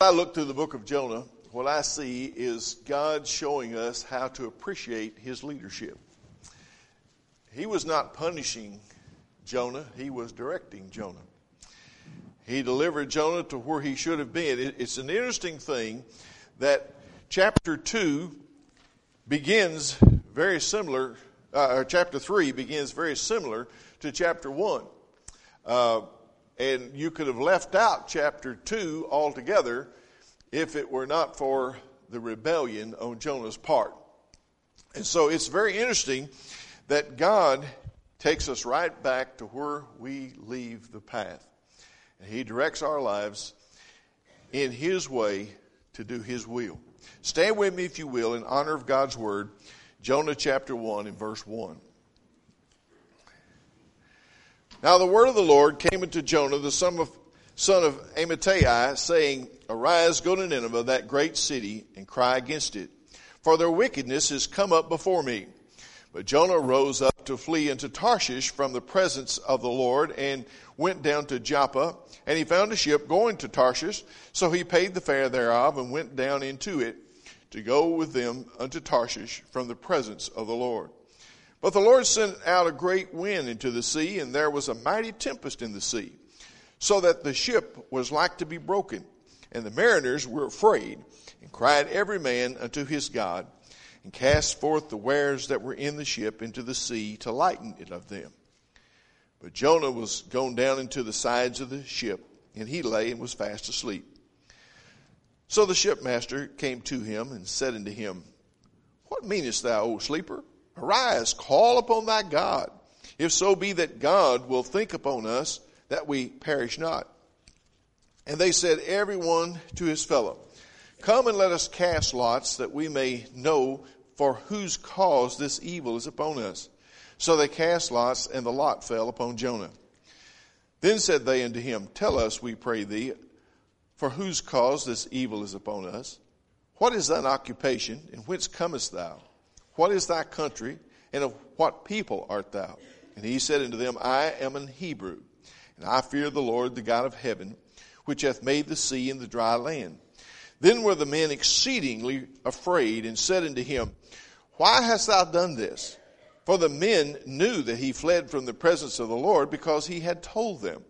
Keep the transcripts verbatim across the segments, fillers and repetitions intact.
I look through the book of Jonah, what I see is God showing us how to appreciate his leadership. He was not punishing Jonah, he was directing Jonah. He delivered Jonah to where he should have been. It's an interesting thing that chapter two begins very similar, uh, or chapter three begins very similar to chapter one. Uh, and you could have left out chapter two altogether if it were not for the rebellion on Jonah's part. And so it's very interesting that God takes us right back to where we leave the path. And he directs our lives in his way to do his will. Stand with me, if you will, in honor of God's word, Jonah chapter one and verse one. Now the word of the Lord came unto Jonah, the son of, son of Amittai, saying, Arise, go to Nineveh, that great city, and cry against it, for their wickedness is come up before me. But Jonah rose up to flee into Tarshish from the presence of the Lord, and went down to Joppa, and he found a ship going to Tarshish. So he paid the fare thereof, and went down into it, to go with them unto Tarshish from the presence of the Lord. But the Lord sent out a great wind into the sea, and there was a mighty tempest in the sea, so that the ship was like to be broken. And the mariners were afraid, and cried every man unto his God, and cast forth the wares that were in the ship into the sea to lighten it of them. But Jonah was gone down into the sides of the ship, and he lay and was fast asleep. So the shipmaster came to him and said unto him, What meanest thou, O sleeper? Arise, call upon thy God, if so be that God will think upon us, that we perish not. And they said, every one to his fellow, Come and let us cast lots, that we may know for whose cause this evil is upon us. So they cast lots, and the lot fell upon Jonah. Then said they unto him, Tell us, we pray thee, for whose cause this evil is upon us? What is thine occupation, and whence comest thou? What is thy country, and of what people art thou? And he said unto them, I am an Hebrew, and I fear the Lord, the God of heaven, which hath made the sea and the dry land. Then were the men exceedingly afraid, and said unto him, Why hast thou done this? For the men knew that he fled from the presence of the Lord, because he had told them.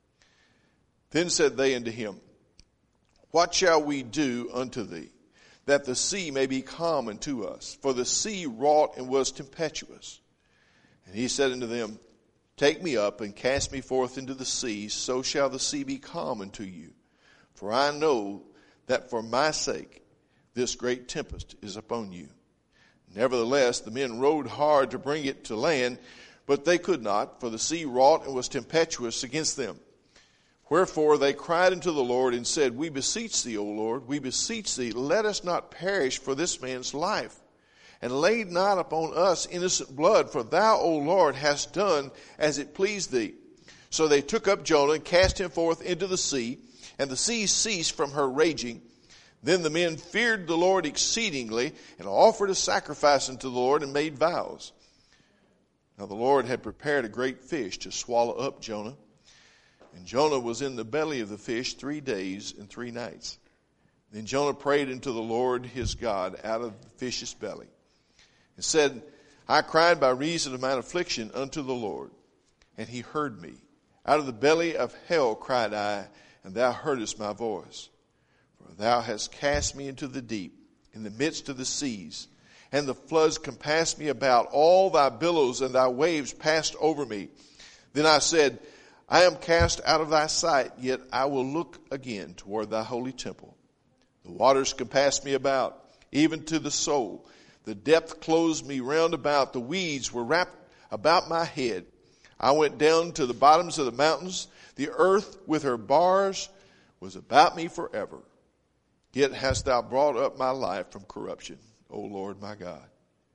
Then said they unto him, What shall we do unto thee, that the sea may be calm unto us? For the sea wrought and was tempestuous. And he said unto them, Take me up and cast me forth into the sea, so shall the sea be calm unto you. For I know that for my sake this great tempest is upon you. Nevertheless, the men rowed hard to bring it to land, but they could not, for the sea wrought and was tempestuous against them. Wherefore they cried unto the Lord and said, We beseech thee, O Lord, we beseech thee, let us not perish for this man's life. And lay not upon us innocent blood, for thou, O Lord, hast done as it pleased thee. So they took up Jonah and cast him forth into the sea, and the sea ceased from her raging. Then the men feared the Lord exceedingly, and offered a sacrifice unto the Lord, and made vows. Now the Lord had prepared a great fish to swallow up Jonah. And Jonah was in the belly of the fish three days and three nights. Then Jonah prayed unto the Lord his God out of the fish's belly, and said, I cried by reason of mine affliction unto the Lord, and he heard me. Out of the belly of hell cried I, and thou heardest my voice. For thou hast cast me into the deep, in the midst of the seas, and the floods compassed me about. All thy billows and thy waves passed over me. Then I said, I am cast out of thy sight, yet I will look again toward thy holy temple. The waters compassed me about, even to the soul. The depth closed me round about. The weeds were wrapped about my head. I went down to the bottoms of the mountains. The earth with her bars was about me forever. Yet hast thou brought up my life from corruption, O Lord my God.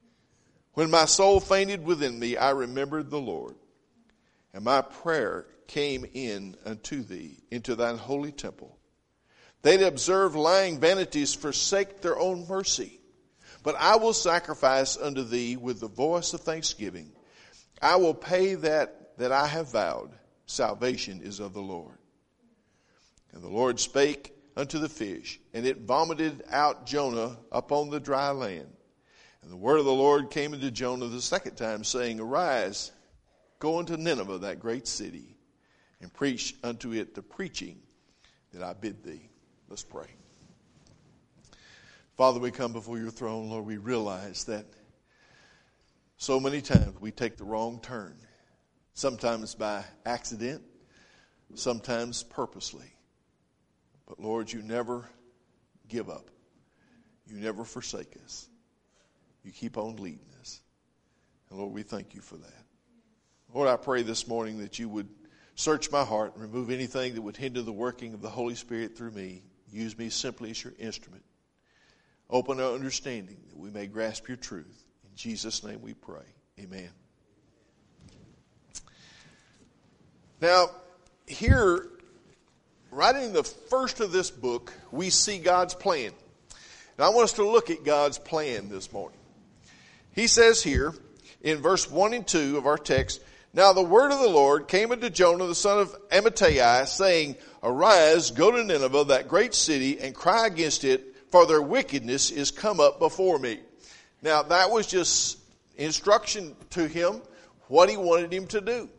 When my soul fainted within me, I remembered the Lord, and my prayer came in unto thee, into thine holy temple. They that observe lying vanities forsake their own mercy. But I will sacrifice unto thee with the voice of thanksgiving. I will pay that that I have vowed. Salvation is of the Lord. And the Lord spake unto the fish, and it vomited out Jonah upon the dry land. And the word of the Lord came unto Jonah the second time, saying, Arise, go unto Nineveh, that great city, and preach unto it the preaching that I bid thee. Let's pray. Father, we come before your throne, Lord. We realize that so many times we take the wrong turn, sometimes by accident, sometimes purposely. But Lord, you never give up. You never forsake us. You keep on leading us. And Lord, we thank you for that. Lord, I pray this morning that you would search my heart and remove anything that would hinder the working of the Holy Spirit through me. Use me simply as your instrument. Open our understanding that we may grasp your truth. In Jesus' name we pray. Amen. Now, here, right in the first of this book, we see God's plan. And I want us to look at God's plan this morning. He says here in verse one and two of our text, Now the word of the Lord came unto Jonah the son of Amittai, saying, Arise, go to Nineveh, that great city, and cry against it, for their wickedness is come up before me. Now that was just instruction to him, what he wanted him to do.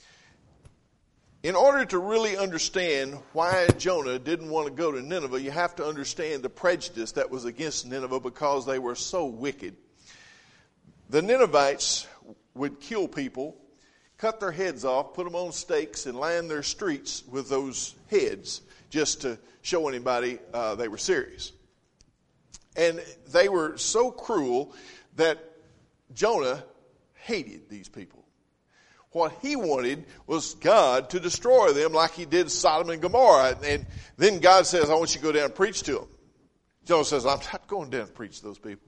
In order to really understand why Jonah didn't want to go to Nineveh, you have to understand the prejudice that was against Nineveh because they were so wicked. The Ninevites would kill people, cut their heads off, put them on stakes, and line their streets with those heads just to show anybody uh, they were serious. And they were so cruel that Jonah hated these people. What he wanted was God to destroy them like he did Sodom and Gomorrah. And then God says, I want you to go down and preach to them. Jonah says, I'm not going down and preach to those people.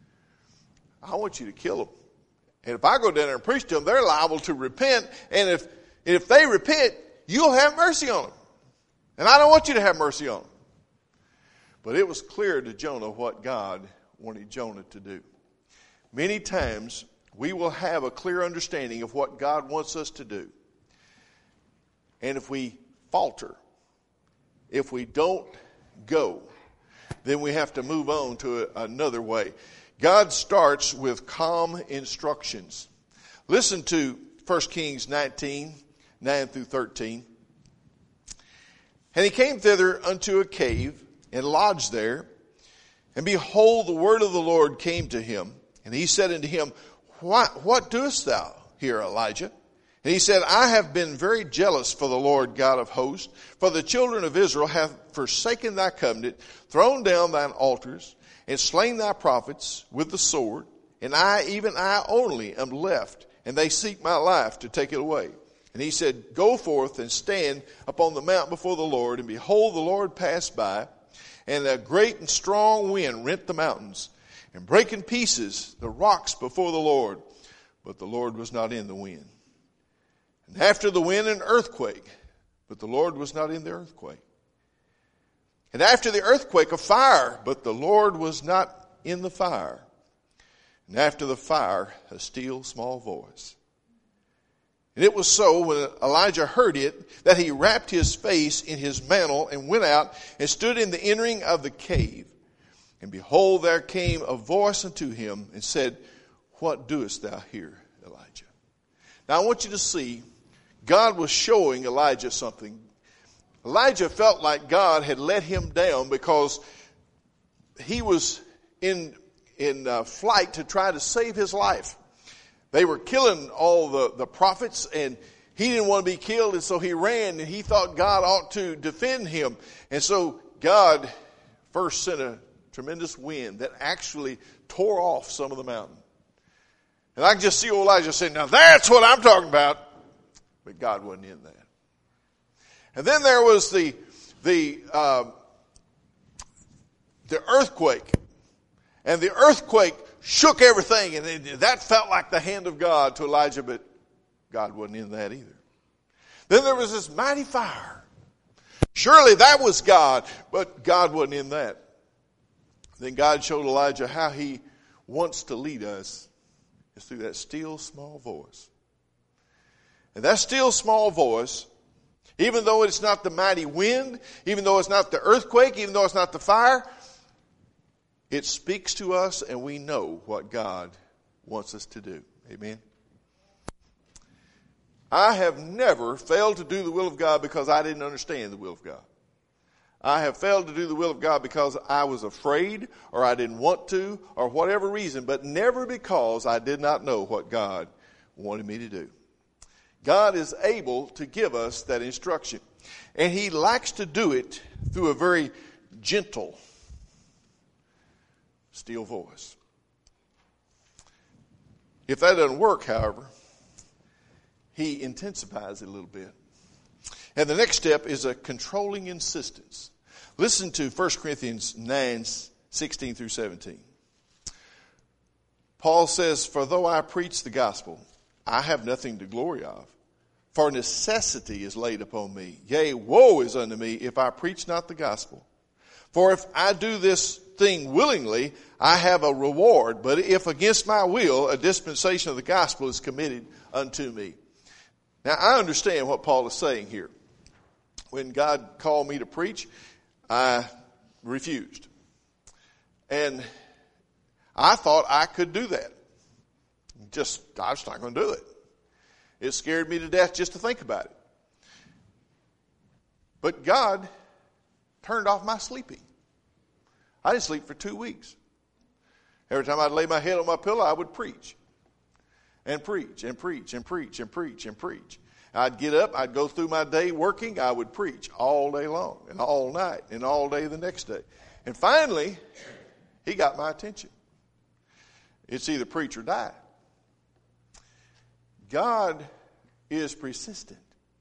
I want you to kill them. And if I go down there and preach to them, they're liable to repent. And if, if they repent, you'll have mercy on them. And I don't want you to have mercy on them. But it was clear to Jonah what God wanted Jonah to do. Many times we will have a clear understanding of what God wants us to do. And if we falter, if we don't go, then we have to move on to a, another way. God starts with calm instructions. Listen to First Kings nineteen, nine through thirteen. And he came thither unto a cave, and lodged there. And behold, the word of the Lord came to him. And he said unto him, What, what doest thou here, Elijah? And he said, I have been very jealous for the Lord God of hosts, for the children of Israel have forsaken thy covenant, thrown down thine altars, and slain thy prophets with the sword. And I, even I only, am left, and they seek my life to take it away. And he said, Go forth and stand upon the mount before the Lord. And behold, the Lord passed by, and a great and strong wind rent the mountains, and brake in pieces the rocks before the Lord. But the Lord was not in the wind. And after the wind, an earthquake. But the Lord was not in the earthquake. And after the earthquake, a fire. But the Lord was not in the fire. And after the fire, a still small voice. And it was so, when Elijah heard it, that he wrapped his face in his mantle and went out and stood in the entering of the cave. And behold, there came a voice unto him and said, What doest thou here, Elijah? Now I want you to see, God was showing Elijah something. Elijah felt like God had let him down because he was in, in uh, flight to try to save his life. They were killing all the, the prophets, and he didn't want to be killed, and so he ran, and he thought God ought to defend him. And so God first sent a tremendous wind that actually tore off some of the mountain. And I can just see Elijah saying, now that's what I'm talking about. But God wasn't in that. And then there was the, the, uh, the earthquake. And the earthquake shook everything, and it, that felt like the hand of God to Elijah, but God wasn't in that either. Then there was this mighty fire. Surely that was God, but God wasn't in that. Then God showed Elijah how he wants to lead us is through that still small voice. And that still small voice Even though it's not the mighty wind, even though it's not the earthquake, even though it's not the fire, it speaks to us and we know what God wants us to do. Amen. I have never failed to do the will of God because I didn't understand the will of God. I have failed to do the will of God because I was afraid or I didn't want to or whatever reason, but never because I did not know what God wanted me to do. God is able to give us that instruction. And He likes to do it through a very gentle, still voice. If that doesn't work, however, He intensifies it a little bit. And the next step is a controlling insistence. Listen to First Corinthians nine, sixteen through seventeen. Paul says, "For though I preach the gospel, I have nothing to glory of. For necessity is laid upon me. Yea, woe is unto me if I preach not the gospel. For if I do this thing willingly, I have a reward. But if against my will, a dispensation of the gospel is committed unto me." Now, I understand what Paul is saying here. When God called me to preach, I refused. And I thought I could do that. Just, I was not going to do it. It scared me to death just to think about it. But God turned off my sleeping. I didn't sleep for two weeks. Every time I'd lay my head on my pillow, I would preach. And preach, and preach, and preach, and preach, and preach. I'd get up, I'd go through my day working, I would preach all day long, and all night, and all day the next day. And finally, He got my attention. It's either preach or die. God is persistent.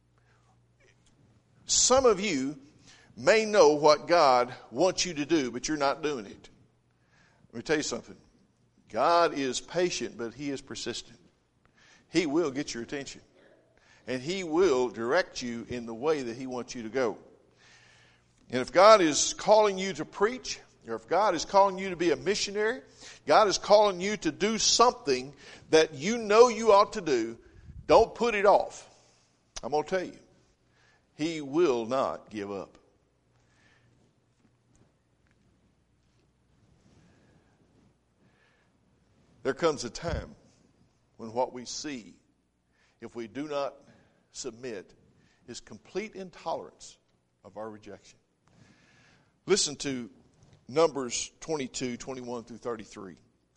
Some of you may know what God wants you to do, but you're not doing it. Let me tell you something. God is patient, but He is persistent. He will get your attention. And He will direct you in the way that He wants you to go. And if God is calling you to preach, or if God is calling you to be a missionary, God is calling you to do something that you know you ought to do, don't put it off. I'm going to tell you, He will not give up. There comes a time when what we see, if we do not submit, is complete intolerance of our rejection. Listen to Numbers twenty-two, twenty-one through thirty-three.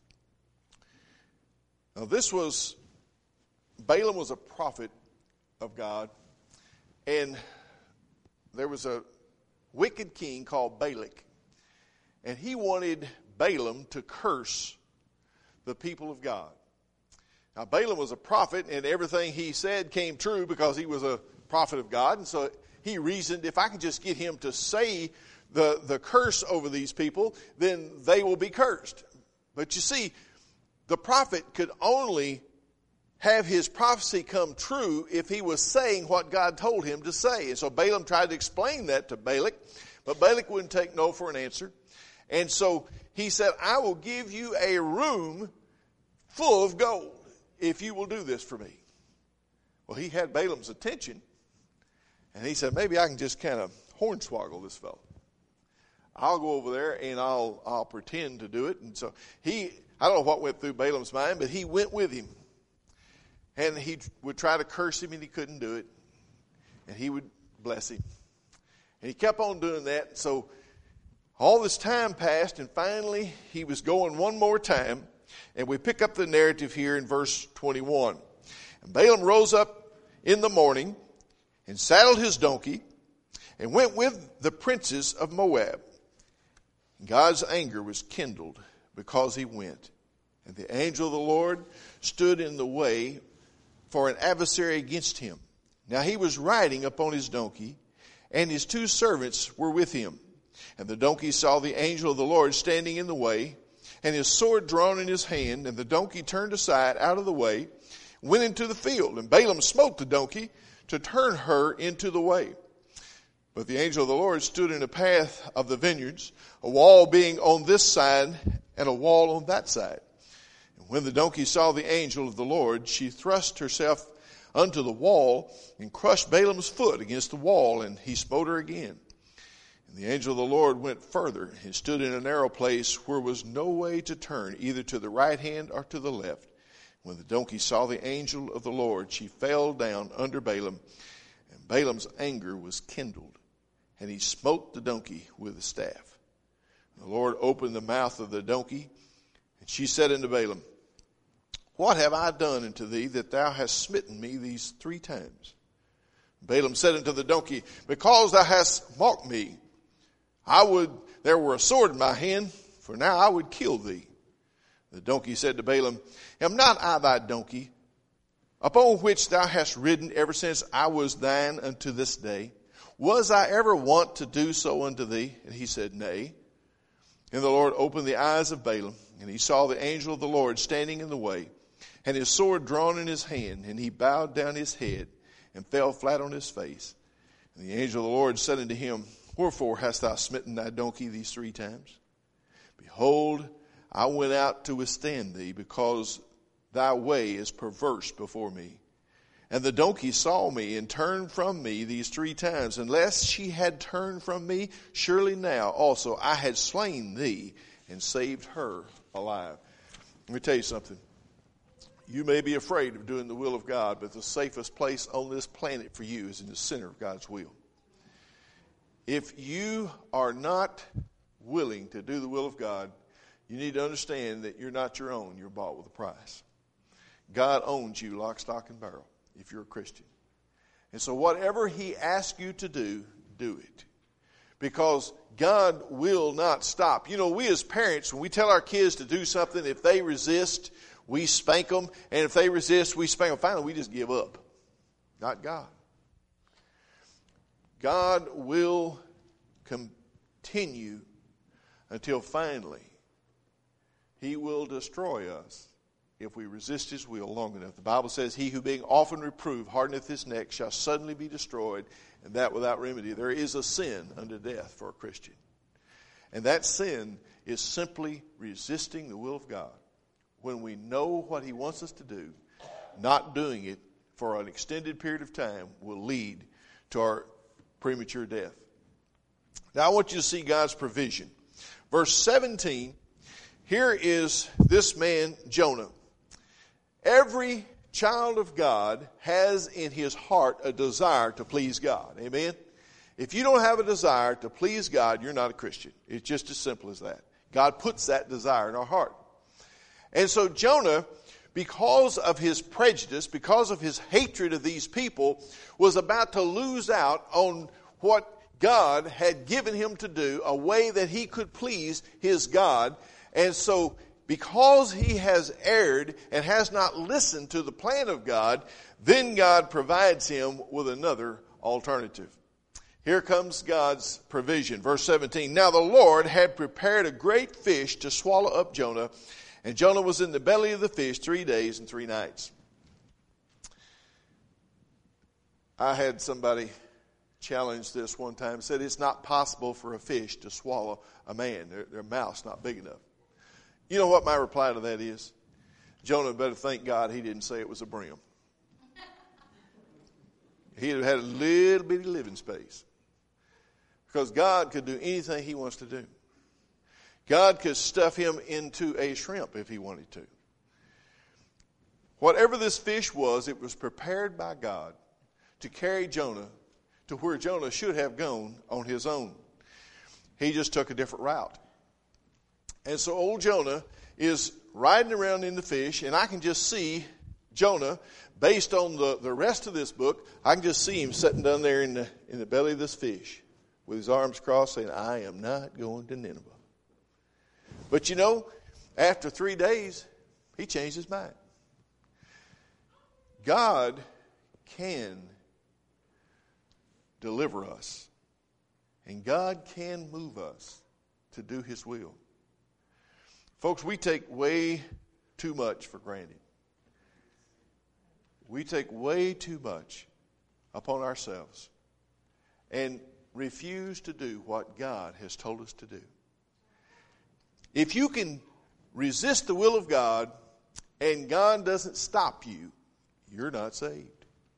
Now this was, Balaam was a prophet of God, and there was a wicked king called Balak, and he wanted Balaam to curse the people of God. Now Balaam was a prophet, and everything he said came true because he was a prophet of God, and so he reasoned, if I can just get him to say the, the curse over these people, then they will be cursed. But you see, the prophet could only have his prophecy come true if he was saying what God told him to say. And so Balaam tried to explain that to Balak, but Balak wouldn't take no for an answer. And so he said, I will give you a room full of gold if you will do this for me. Well, he had Balaam's attention, and he said, maybe I can just kind of hornswoggle this fellow. I'll go over there and I'll I'll pretend to do it. And so he, I don't know what went through Balaam's mind, but he went with him. And he would try to curse him, and he couldn't do it. And he would bless him. And he kept on doing that. So all this time passed, and finally he was going one more time. And we pick up the narrative here in verse twenty-one. And Balaam rose up in the morning and saddled his donkey and went with the princes of Moab. God's anger was kindled because he went. And the angel of the Lord stood in the way for an adversary against him. Now he was riding upon his donkey, and his two servants were with him. And the donkey saw the angel of the Lord standing in the way, and his sword drawn in his hand, and the donkey turned aside out of the way, went into the field. And Balaam smote the donkey to turn her into the way. But the angel of the Lord stood in the path of the vineyards, a wall being on this side and a wall on that side. And when the donkey saw the angel of the Lord, she thrust herself unto the wall, and crushed Balaam's foot against the wall, and he smote her again. And the angel of the Lord went further, and stood in a narrow place where was no way to turn, either to the right hand or to the left. When the donkey saw the angel of the Lord, she fell down under Balaam, and Balaam's anger was kindled, and he smote the donkey with a staff. The Lord opened the mouth of the donkey, and she said unto Balaam, What have I done unto thee that thou hast smitten me these three times? Balaam said unto the donkey, Because thou hast mocked me, I would there were a sword in my hand, for now I would kill thee. The donkey said to Balaam, Am not I thy donkey, upon which thou hast ridden ever since I was thine unto this day? Was I ever wont to do so unto thee? And he said, Nay. And the Lord opened the eyes of Balaam, and he saw the angel of the Lord standing in the way, and his sword drawn in his hand, and he bowed down his head, and fell flat on his face. And the angel of the Lord said unto him, Wherefore hast thou smitten thy donkey these three times? Behold, I went out to withstand thee, because thy way is perverse before me. And the donkey saw me, and turned from me these three times. Unless she had turned from me, surely now also I had slain thee, and saved her alive. Let me tell you something. You may be afraid of doing the will of God, but the safest place on this planet for you is in the center of God's will. If you are not willing to do the will of God, you need to understand that you're not your own. You're bought with a price. God owns you lock, stock, and barrel if you're a Christian. And so whatever he asks you to do, do it. Because God will not stop. You know, we as parents, when we tell our kids to do something, if they resist, we spank them. And if they resist, we spank them. Finally, we just give up. Not God. God will continue until finally he will destroy us if we resist his will long enough. The Bible says, He who being often reproved hardeneth his neck shall suddenly be destroyed, and that without remedy. There is a sin unto death for a Christian. And that sin is simply resisting the will of God. When we know what he wants us to do, not doing it for an extended period of time will lead to our premature death. Now I want you to see God's provision. Verse seventeen, here is this man, Jonah. Every child of God has in his heart a desire to please God. Amen? If you don't have a desire to please God, you're not a Christian. It's just as simple as that. God puts that desire in our heart. And so Jonah, because of his prejudice, because of his hatred of these people, was about to lose out on what God had given him to do, a way that he could please his God. And so because he has erred and has not listened to the plan of God, then God provides him with another alternative. Here comes God's provision. Verse seventeen, Now the Lord had prepared a great fish to swallow up Jonah, and Jonah was in the belly of the fish three days and three nights. I had somebody challenge this one time, said it's not possible for a fish to swallow a man. Their, their mouth's not big enough. You know what my reply to that is? Jonah better thank God he didn't say it was a brim. He'd have had a little bitty living space. Because God could do anything he wants to do. God could stuff him into a shrimp if he wanted to. Whatever this fish was, it was prepared by God to carry Jonah to where Jonah should have gone on his own. He just took a different route. And so old Jonah is riding around in the fish, and I can just see Jonah, based on the, the rest of this book, I can just see him sitting down there in the, in the belly of this fish with his arms crossed saying, I am not going to Nineveh. But you know, after three days, he changed his mind. God can deliver us, and God can move us to do his will. Folks, we take way too much for granted. We take way too much upon ourselves and refuse to do what God has told us to do. If you can resist the will of God and God doesn't stop you, you're not saved.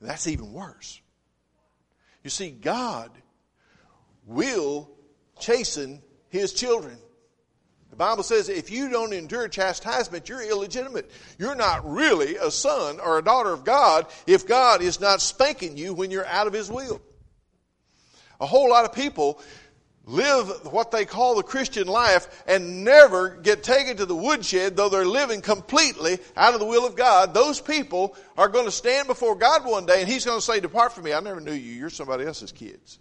And that's even worse. You see, God will chasten his children. The Bible says if you don't endure chastisement, you're illegitimate. You're not really a son or a daughter of God if God is not spanking you when you're out of his will. A whole lot of people live what they call the Christian life and never get taken to the woodshed, though they're living completely out of the will of God. Those people are going to stand before God one day and he's going to say, depart from me, I never knew you. You're somebody else's kids.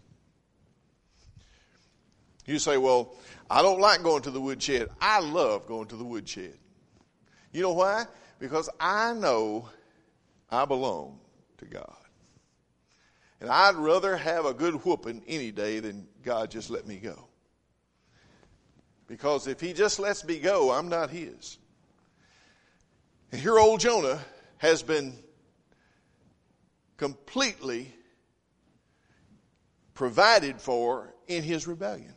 You say, well, I don't like going to the woodshed. I love going to the woodshed. You know why? Because I know I belong to God. And I'd rather have a good whooping any day than God just let me go. Because if he just lets me go, I'm not his. And here old Jonah has been completely provided for in his rebellion.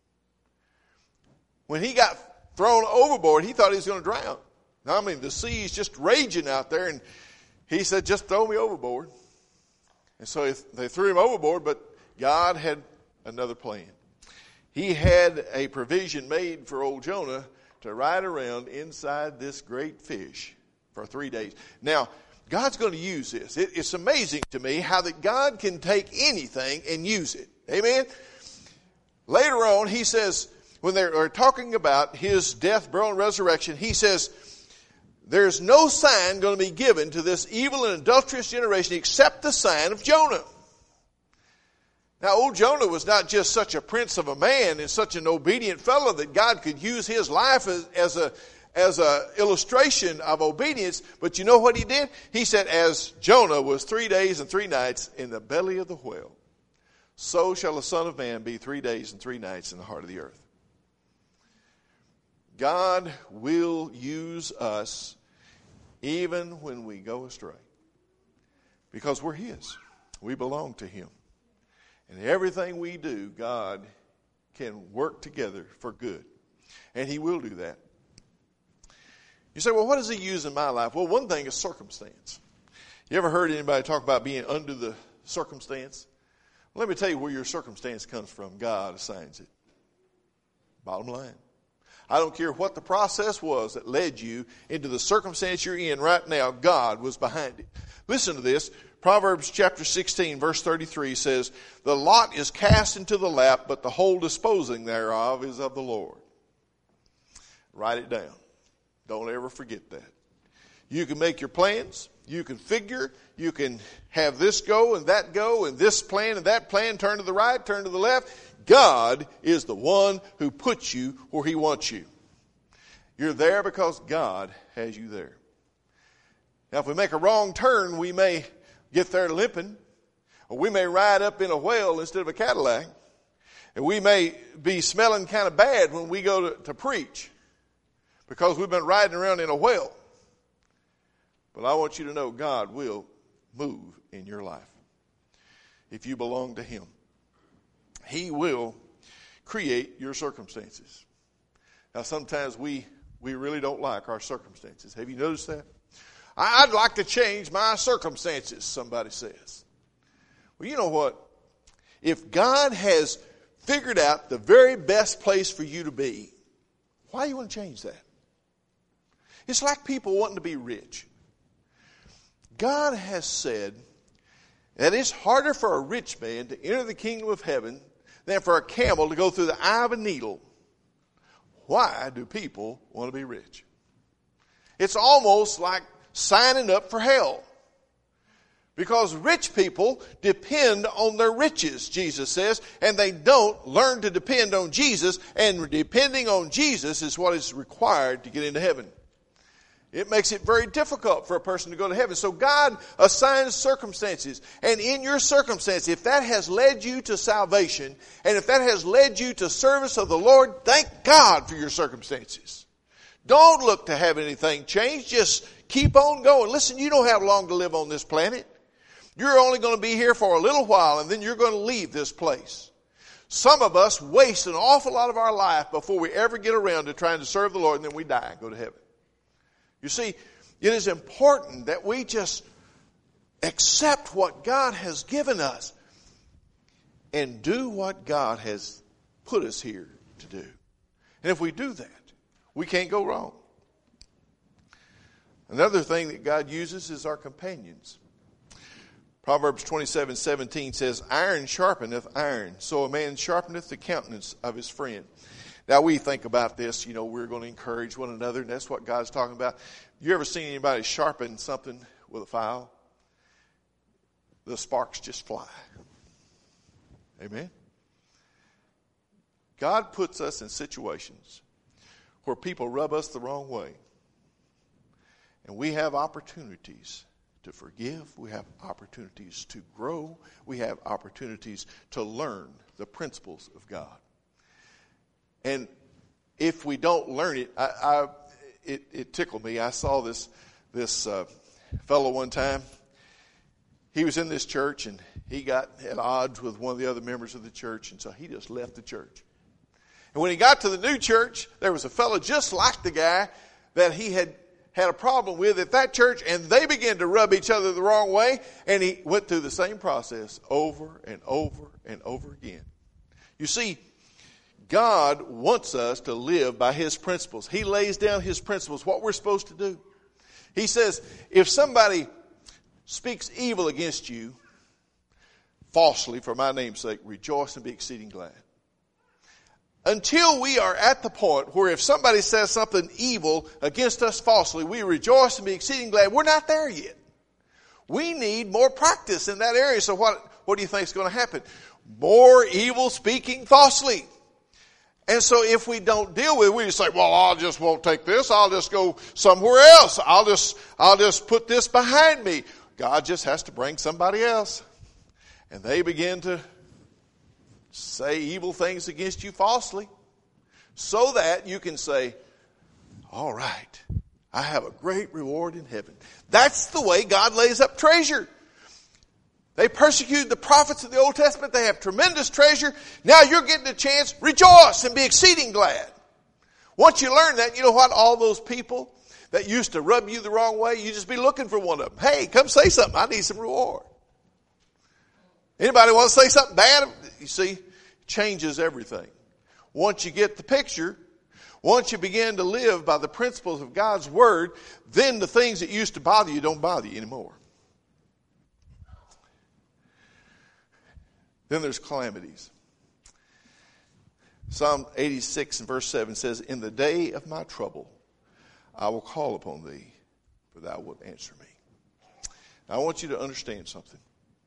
When he got thrown overboard, he thought he was going to drown. I mean, the sea's just raging out there, and he said, just throw me overboard. And so they threw him overboard, but God had another plan. He had a provision made for old Jonah to ride around inside this great fish for three days. Now, God's going to use this. It, it's amazing to me how that God can take anything and use it. Amen? Later on, he says, when they're talking about his death, burial, and resurrection, he says, there's no sign going to be given to this evil and adulterous generation except the sign of Jonah. Now, old Jonah was not just such a prince of a man and such an obedient fellow that God could use his life as, as a as a illustration of obedience. But you know what he did? He said, as Jonah was three days and three nights in the belly of the whale, so shall the Son of Man be three days and three nights in the heart of the earth. God will use us even when we go astray. Because we're his. We belong to him. And everything we do, God can work together for good. And he will do that. You say, well, what does he use in my life? Well, one thing is circumstance. You ever heard anybody talk about being under the circumstance? Well, let me tell you where your circumstance comes from. God assigns it. Bottom line. I don't care what the process was that led you into the circumstance you're in right now. God was behind it. Listen to this. Proverbs chapter sixteen, verse thirty-three says, the lot is cast into the lap, but the whole disposing thereof is of the Lord. Write it down. Don't ever forget that. You can make your plans. You can figure. You can have this go and that go and this plan and that plan. Turn to the right, turn to the left. God is the one who puts you where he wants you. You're there because God has you there. Now, if we make a wrong turn, we may get there limping, or we may ride up in a whale instead of a Cadillac, and we may be smelling kind of bad when we go to, to preach because we've been riding around in a whale. But I want you to know God will move in your life if you belong to him. He will create your circumstances. Now, sometimes we, we really don't like our circumstances. Have you noticed that? I'd like to change my circumstances, somebody says. Well, you know what? If God has figured out the very best place for you to be, why do you want to change that? It's like people wanting to be rich. God has said that it's harder for a rich man to enter the kingdom of heaven than for a camel to go through the eye of a needle. Why do people want to be rich? It's almost like signing up for hell. Because rich people depend on their riches, Jesus says, and they don't learn to depend on Jesus, and depending on Jesus is what is required to get into heaven. It makes it very difficult for a person to go to heaven. So God assigns circumstances. And in your circumstance, if that has led you to salvation, and if that has led you to service of the Lord, thank God for your circumstances. Don't look to have anything change. Just keep on going. Listen, you don't have long to live on this planet. You're only going to be here for a little while, and then you're going to leave this place. Some of us waste an awful lot of our life before we ever get around to trying to serve the Lord, and then we die and go to heaven. You see, it is important that we just accept what God has given us, and do what God has put us here to do. And if we do that, we can't go wrong. Another thing that God uses is our companions. Proverbs twenty-seven seventeen says, iron sharpeneth iron, so a man sharpeneth the countenance of his friend. Now we think about this, you know, we're going to encourage one another, and that's what God's talking about. You ever seen anybody sharpen something with a file? The sparks just fly. Amen? God puts us in situations where people rub us the wrong way. And we have opportunities to forgive. We have opportunities to grow. We have opportunities to learn the principles of God. And if we don't learn it, I, I, it, it tickled me. I saw this, this uh, fellow one time. He was in this church, and he got at odds with one of the other members of the church, and so he just left the church. And when he got to the new church, there was a fellow just like the guy that he had had a problem with at that church, and they began to rub each other the wrong way, and he went through the same process over and over and over again. You see, God wants us to live by His principles. He lays down His principles, what we're supposed to do. He says, if somebody speaks evil against you falsely for my name's sake, rejoice and be exceeding glad. Until we are at the point where if somebody says something evil against us falsely, we rejoice and be exceeding glad, we're not there yet. We need more practice in that area. So what, what do you think is going to happen? More evil speaking falsely. And so if we don't deal with it, we just say, well, I just won't take this. I'll just go somewhere else. I'll just, I'll just put this behind me. God just has to bring somebody else. And they begin to say evil things against you falsely, so that you can say, all right, I have a great reward in heaven. That's the way God lays up treasure. They persecuted the prophets of the Old Testament. They have tremendous treasure. Now you're getting a chance. Rejoice and be exceeding glad. Once you learn that, you know what? All those people that used to rub you the wrong way, you just be looking for one of them. Hey, come say something. I need some reward. Anybody want to say something bad? You see, changes everything. Once you get the picture, once you begin to live by the principles of God's Word, then the things that used to bother you don't bother you anymore. Then there's calamities. Psalm eighty-six and verse seven says, in the day of my trouble, I will call upon thee, for thou wilt answer me. Now I want you to understand something.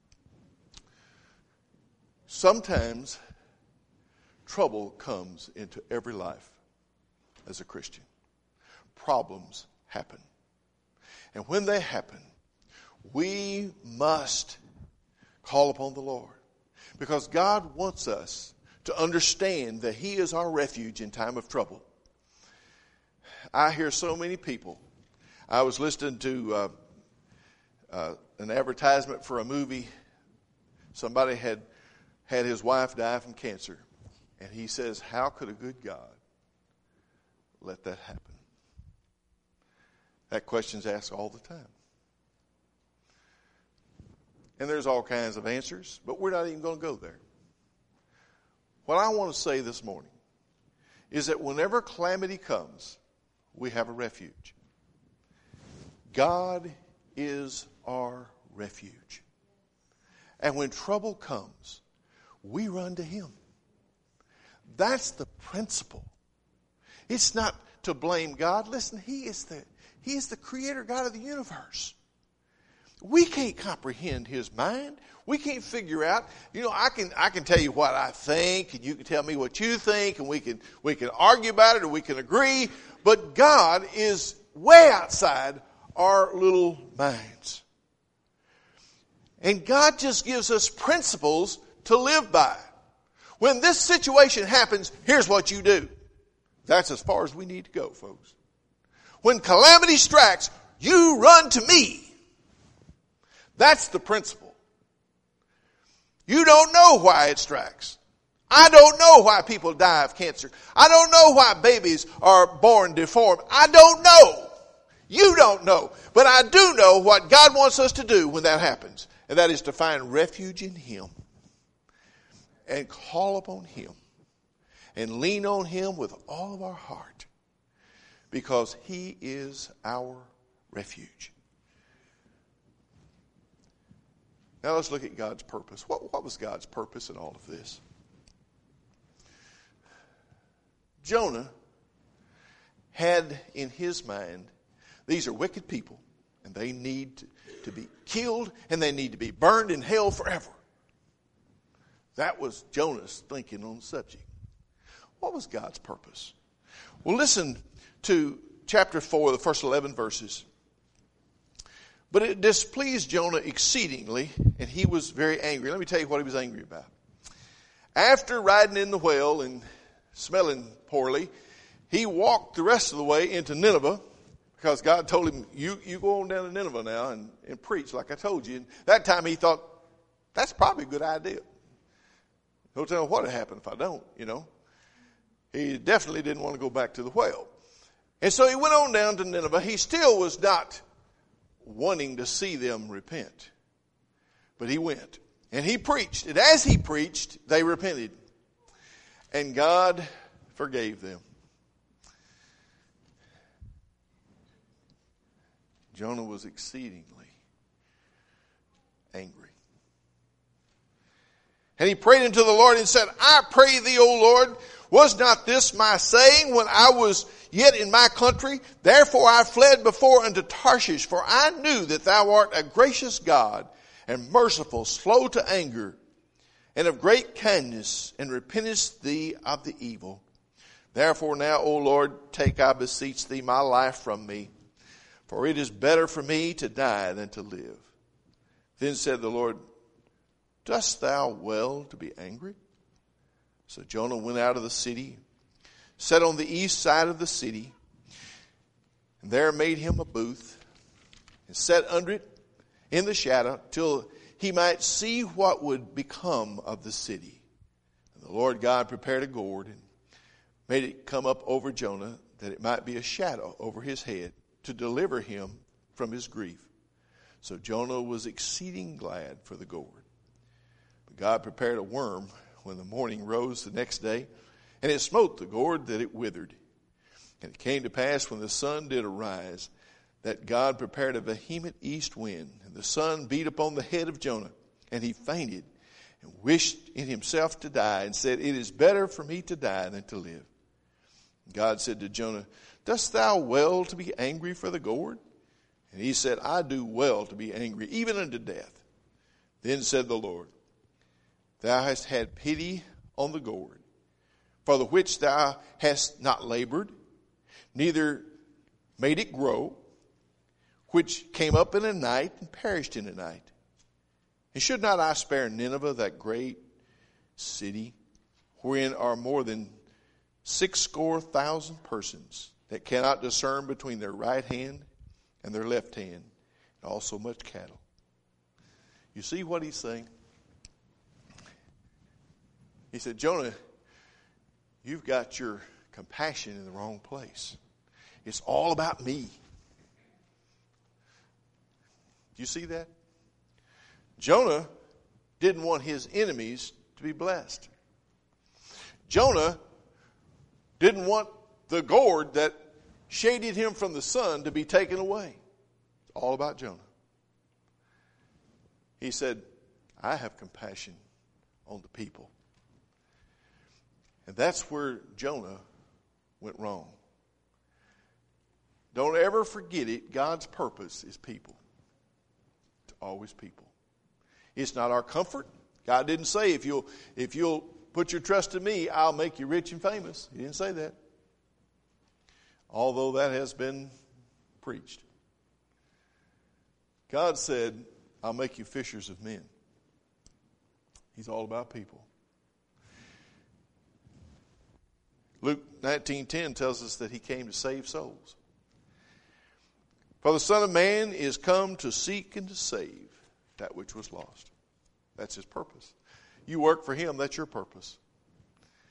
Sometimes trouble comes into every life as a Christian. Problems happen. And when they happen, we must call upon the Lord. Because God wants us to understand that He is our refuge in time of trouble. I hear so many people. I was listening to uh, uh, an advertisement for a movie. Somebody had had his wife die from cancer. And he says, how could a good God let that happen? That question's asked all the time. And there's all kinds of answers, but we're not even going to go there. What I want to say this morning is that whenever calamity comes, we have a refuge. God is our refuge. And when trouble comes, we run to Him. That's the principle. It's not to blame God. Listen, He is the, He is the creator God of the universe. We can't comprehend His mind. We can't figure out, you know, I can I can tell you what I think, and you can tell me what you think, and we can we can argue about it, or we can agree, but God is way outside our little minds. And God just gives us principles to live by. When this situation happens, here's what you do. That's as far as we need to go, folks. When calamity strikes, you run to me. That's the principle. You don't know why it strikes. I don't know why people die of cancer. I don't know why babies are born deformed. I don't know. You don't know. But I do know what God wants us to do when that happens. And that is to find refuge in Him. And call upon Him. And lean on Him with all of our heart. Because He is our refuge. Now let's look at God's purpose. What, what was God's purpose in all of this? Jonah had in his mind, these are wicked people, and they need to, to be killed, and they need to be burned in hell forever. That was Jonah's thinking on the subject. What was God's purpose? Well, listen to chapter four, the first eleven verses. But it displeased Jonah exceedingly, and he was very angry. Let me tell you what he was angry about. After riding in the whale and smelling poorly, he walked the rest of the way into Nineveh, because God told him, you, you go on down to Nineveh now and, and preach like I told you. And that time he thought, that's probably a good idea. Don't tell me what would happen if I don't, you know. He definitely didn't want to go back to the whale. And so he went on down to Nineveh. He still was not wanting to see them repent. But he went. And he preached. And as he preached, they repented. And God forgave them. Jonah was exceedingly angry. And he prayed unto the Lord and said, I pray thee, O Lord, was not this my saying when I was yet in my country? Therefore I fled before unto Tarshish, for I knew that thou art a gracious God and merciful, slow to anger, and of great kindness, and repentest thee of the evil. Therefore now, O Lord, take, I beseech thee, my life from me, for it is better for me to die than to live. Then said the Lord, dost thou well to be angry? So Jonah went out of the city, sat on the east side of the city, and there made him a booth, and sat under it in the shadow, till he might see what would become of the city. And the Lord God prepared a gourd, and made it come up over Jonah, that it might be a shadow over his head, to deliver him from his grief. So Jonah was exceeding glad for the gourd. But God prepared a worm when the morning rose the next day, and it smote the gourd that it withered. And it came to pass when the sun did arise, that God prepared a vehement east wind, and the sun beat upon the head of Jonah, and he fainted, and wished in himself to die, and said, it is better for me to die than to live. And God said to Jonah, dost thou well to be angry for the gourd? And he said, I do well to be angry, even unto death. Then said the Lord, thou hast had pity on the gourd, for the which thou hast not labored, neither made it grow, which came up in a night and perished in a night. And should not I spare Nineveh, that great city, wherein are more than six score thousand persons, that cannot discern between their right hand and their left hand, and also much cattle? You see what he's saying? He said, Jonah, you've got your compassion in the wrong place. It's all about me. Do you see that? Jonah didn't want his enemies to be blessed. Jonah didn't want the gourd that shaded him from the sun to be taken away. It's all about Jonah. He said, I have compassion on the people. And that's where Jonah went wrong. Don't ever forget it. God's purpose is people. It's always people. It's not our comfort. God didn't say, if you'll, if you'll put your trust in me, I'll make you rich and famous. He didn't say that. Although that has been preached. God said, I'll make you fishers of men. He's all about people. Luke nineteen ten tells us that he came to save souls. For the Son of Man is come to seek and to save that which was lost. That's his purpose. You work for him, that's your purpose.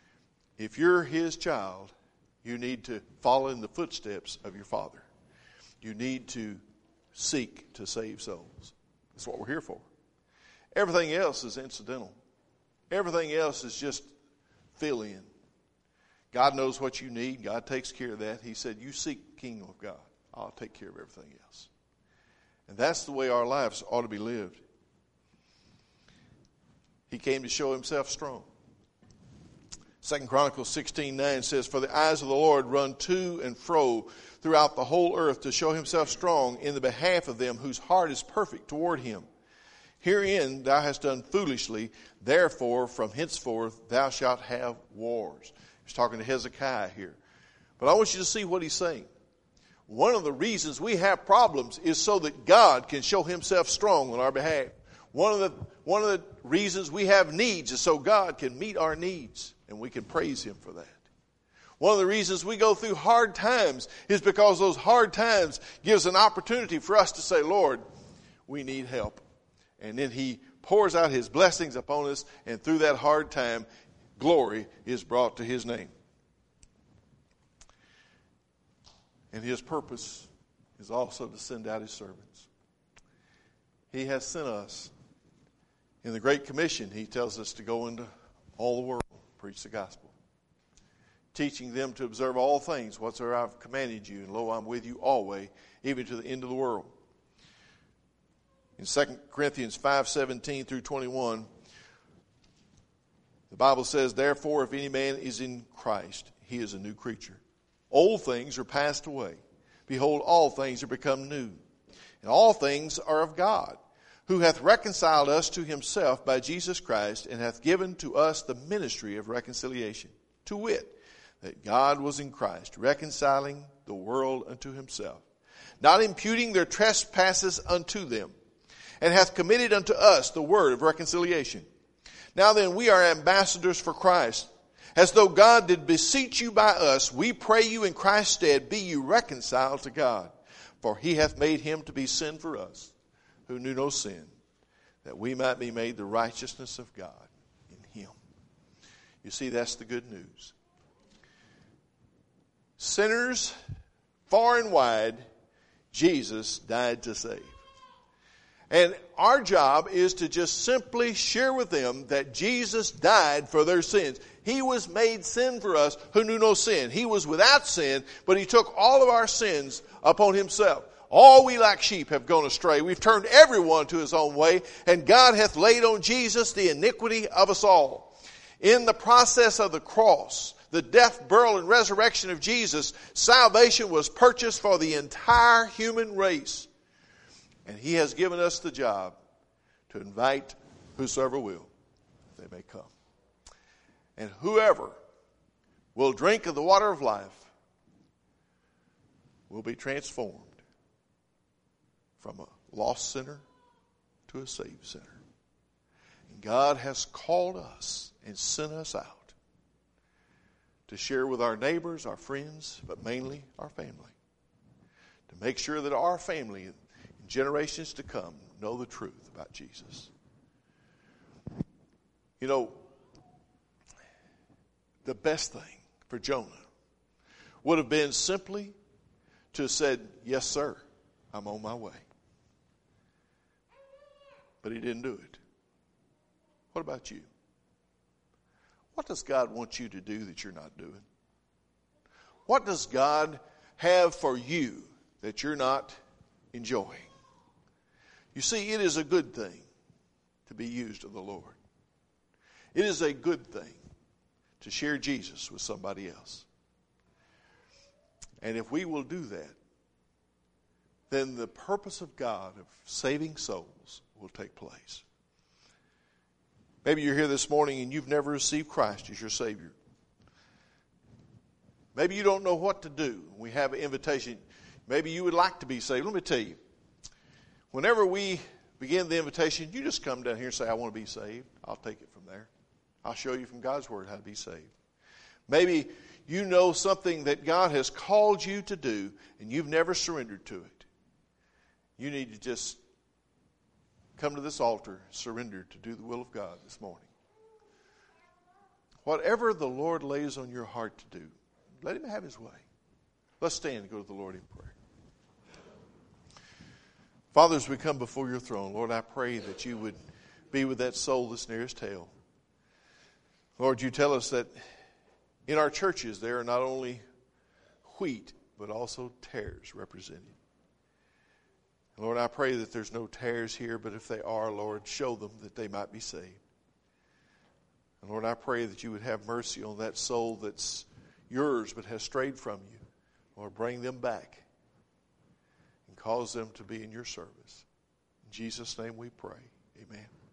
If you're his child, you need to follow in the footsteps of your Father. You need to seek to save souls. That's what we're here for. Everything else is incidental. Everything else is just fill in. God knows what you need. God takes care of that. He said, you seek the kingdom of God. I'll take care of everything else. And that's the way our lives ought to be lived. He came to show himself strong. Second Chronicles sixteen nine says, for the eyes of the Lord run to and fro throughout the whole earth to show himself strong in the behalf of them whose heart is perfect toward him. Herein thou hast done foolishly, therefore from henceforth thou shalt have wars. He's talking to Hezekiah here. But I want you to see what he's saying. One of the reasons we have problems is so that God can show himself strong on our behalf. One of the, one of the reasons we have needs is so God can meet our needs, and we can praise him for that. One of the reasons we go through hard times is because those hard times gives an opportunity for us to say, Lord, we need help. And then he pours out his blessings upon us, and through that hard time, glory is brought to his name. And his purpose is also to send out his servants. He has sent us. In the Great Commission, he tells us to go into all the world, preach the gospel, teaching them to observe all things whatsoever I've commanded you, and lo, I'm with you always, even to the end of the world. In Second Corinthians five seventeen through twenty-one, the Bible says, therefore, if any man is in Christ, he is a new creature. Old things are passed away. Behold, all things are become new. And all things are of God, who hath reconciled us to himself by Jesus Christ, and hath given to us the ministry of reconciliation. To wit, that God was in Christ, reconciling the world unto himself, not imputing their trespasses unto them, and hath committed unto us the word of reconciliation. Now then, we are ambassadors for Christ. As though God did beseech you by us, we pray you in Christ's stead, be you reconciled to God. For he hath made him to be sin for us, who knew no sin, that we might be made the righteousness of God in him. You see, that's the good news. Sinners, far and wide, Jesus died to save. And our job is to just simply share with them that Jesus died for their sins. He was made sin for us who knew no sin. He was without sin, but he took all of our sins upon himself. All we like sheep have gone astray. We've turned everyone to his own way, and God hath laid on Jesus the iniquity of us all. In the process of the cross, the death, burial, and resurrection of Jesus, salvation was purchased for the entire human race. And he has given us the job to invite whosoever will, they may come. And whoever will drink of the water of life will be transformed from a lost sinner to a saved sinner. And God has called us and sent us out to share with our neighbors, our friends, but mainly our family. To make sure that our family and generations to come know the truth about Jesus. You know, the best thing for Jonah would have been simply to have said, yes, sir, I'm on my way. But he didn't do it. What about you? What does God want you to do that you're not doing? What does God have for you that you're not enjoying? You see, it is a good thing to be used of the Lord. It is a good thing to share Jesus with somebody else. And if we will do that, then the purpose of God of saving souls will take place. Maybe you're here this morning and you've never received Christ as your Savior. Maybe you don't know what to do. We have an invitation. Maybe you would like to be saved. Let me tell you, whenever we begin the invitation, you just come down here and say, I want to be saved. I'll take it from there. I'll show you from God's Word how to be saved. Maybe you know something that God has called you to do and you've never surrendered to it. You need to just come to this altar, surrender to do the will of God this morning. Whatever the Lord lays on your heart to do, let him have his way. Let's stand and go to the Lord in prayer. Father, as we come before your throne, Lord, I pray that you would be with that soul that's nearest hell. Lord, you tell us that in our churches there are not only wheat, but also tares represented. Lord, I pray that there's no tares here, but if they are, Lord, show them that they might be saved. And Lord, I pray that you would have mercy on that soul that's yours but has strayed from you. Lord, bring them back and cause them to be in your service. In Jesus' name we pray. Amen.